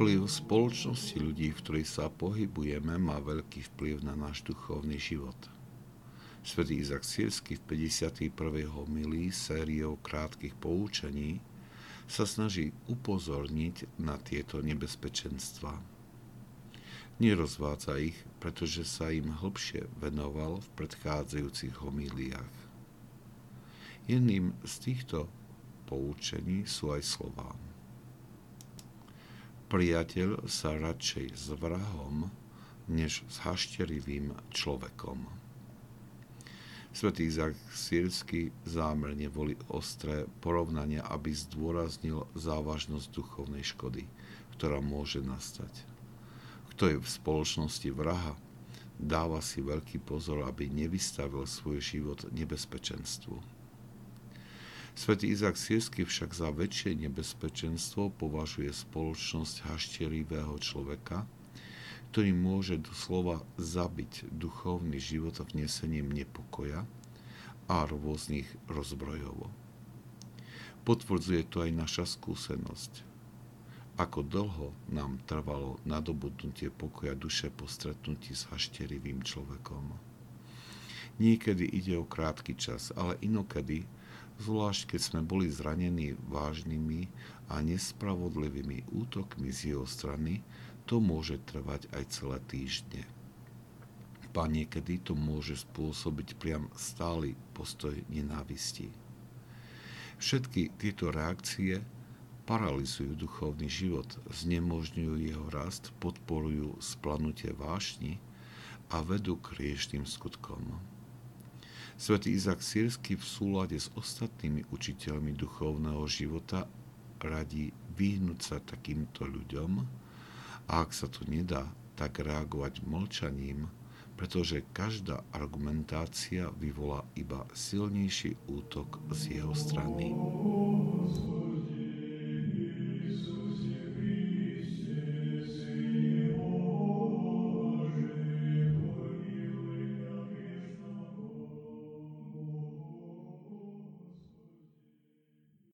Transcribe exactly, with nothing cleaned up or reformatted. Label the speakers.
Speaker 1: Vplyv spoločnosti ľudí, v ktorej sa pohybujeme, má veľký vplyv na náš duchovný život. Svätý Izák Sýrsky v päťdesiatej prvej homílii sériou krátkych poučení sa snaží upozorniť na tieto nebezpečenstvá. Nerozvádza ich, pretože sa im hlbšie venoval v predchádzajúcich homíliách. Jedným z týchto poučení sú aj slová: priateľ sa radšej s vrahom, než s hašterivým človekom. Svätý Izák Sýrsky zámerne volí ostré porovnania, aby zdôraznil závažnosť duchovnej škody, ktorá môže nastať. Kto je v spoločnosti vraha, dáva si veľký pozor, aby nevystavil svoj život nebezpečenstvu. Svätý Izák Sýrsky však za väčšie nebezpečenstvo považuje spoločnosť hašterivého človeka, ktorý môže doslova zabiť duchovný život vnesením nepokoja a rôznych rozbrojov. Potvrdzuje to aj naša skúsenosť. Ako dlho nám trvalo nadobudnutie pokoja duše po stretnutí s hašterivým človekom. Niekedy ide o krátky čas, ale inokedy, zvlášť keď sme boli zranení vážnymi a nespravodlivými útokmi z jeho strany, to môže trvať aj celé týždne. A niekedy to môže spôsobiť priam stály postoj nenávisti. Všetky tieto reakcie paralyzujú duchovný život, znemožňujú jeho rast, podporujú splanutie vášni a vedú k hriešným skutkom. Svätý Izák Sýrsky v súlade s ostatnými učiteľmi duchovného života radí vyhnúť sa takýmto ľuďom, a ak sa to nedá, tak reagovať mlčaním, pretože každá argumentácia vyvolá iba silnejší útok z jeho strany.